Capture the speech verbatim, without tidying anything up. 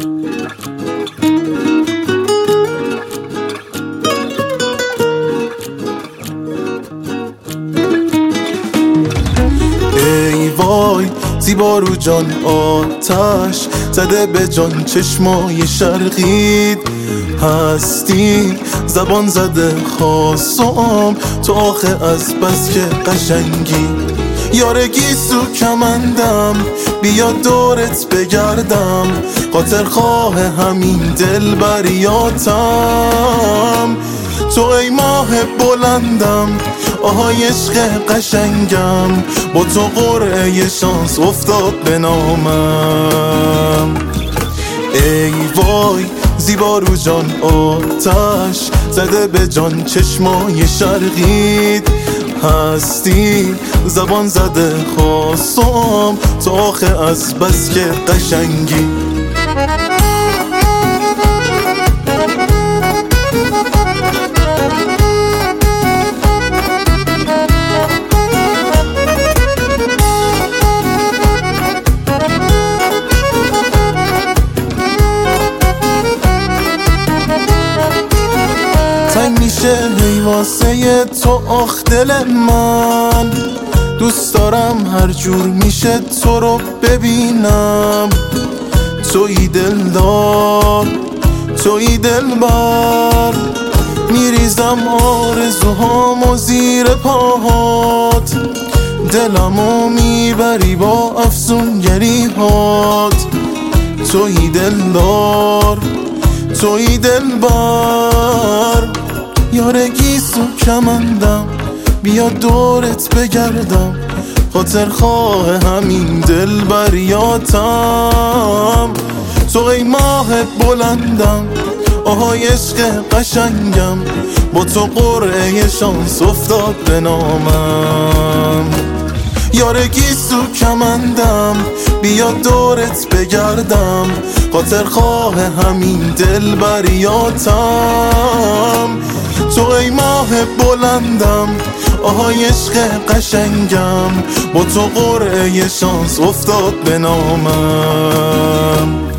ای وای زیبارو جان، آتش زده به جان، چشمای شرقید هستی، زبان زده خواستم تو آخه از بس که قشنگی. یارگی سو کمندم، بیا دورت بگردم، خاطر خواه همین دل بریاتم. تو ای ماه بلندم، آهای عشق قشنگم، با تو قرعه شانس افتاد به نامم. ای وای زیبارو جان، آتش زده به جان، چشمای شرقید هستی، زبان زده خواستم تو آخه از بس که قشنگی. تنگ میشه هی واسه تو آخ دل من، دوست دارم هر جور میشه تو رو ببینم. توی دلدار، توی دلبر، میریزم آرزوهامو زیر پاهات، دلمو میبری با افسونگری هات. توی دلدار، توی دلبر، یارگی سو کمندم، بیا دورت بگردم، خاطر خواه همین دل بریاتم. تو ای ماه بلندم، آهای عشق قشنگم، با تو قرعه شانس افتاد به نامم. یارگی سو کمندم، بیا دورت بگردم، خاطر خواه همین دل بریاتم. تو ای ماه بلندم، آهای عشق قشنگم، با تو قرعه شانس افتاد به نامم.